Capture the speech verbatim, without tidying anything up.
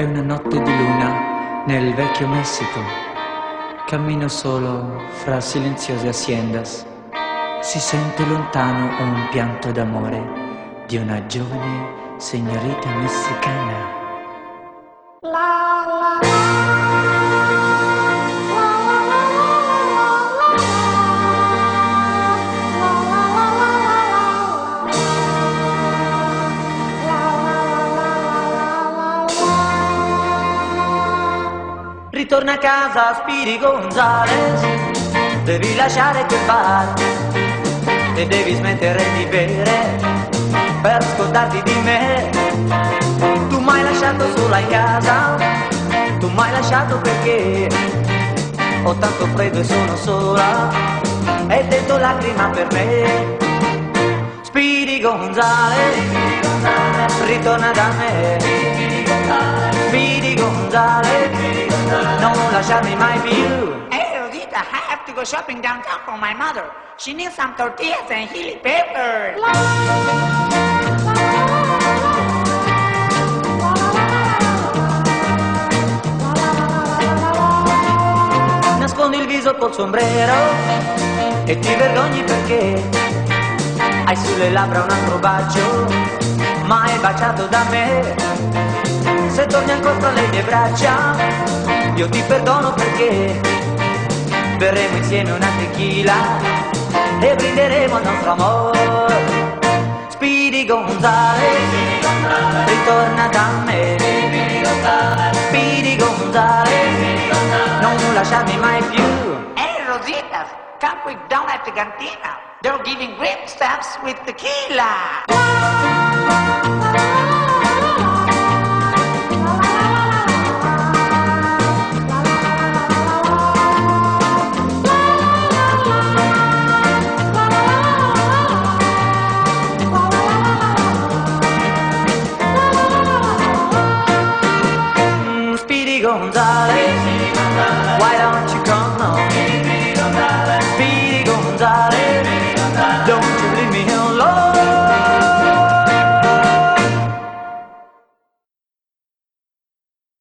È una notte di luna nel vecchio Messico. Cammino solo fra silenziose haciendas. Si sente lontano un pianto d'amore di una giovane signorita messicana. Ritorna a casa Speedy Gonzales, devi lasciare quel bar e devi smettere di bere per scordarti di me. Tu m'hai lasciato sola in casa, tu m'hai lasciato perché ho tanto freddo e sono sola e dentro lacrima per me. Speedy Gonzales, ritorna da me. Speedy Gonzales, non lasciarmi mai più. Hey Rosita, I have to go shopping downtown for my mother. She needs some tortillas and chili peppers. Nascondi il viso col sombrero e ti vergogni perché hai sulle labbra un altro bacio, ma è baciato da me. Se torni ancora tra le mie braccia, io ti perdono perché berremo insieme una tequila e brinderemo al nostro amore. Speedy Gonzales, ritorna da me. Speedy Gonzales, non lasciarmi mai più. Hey Rosita, come quick down at the cantina. They're giving great stuffs with tequila.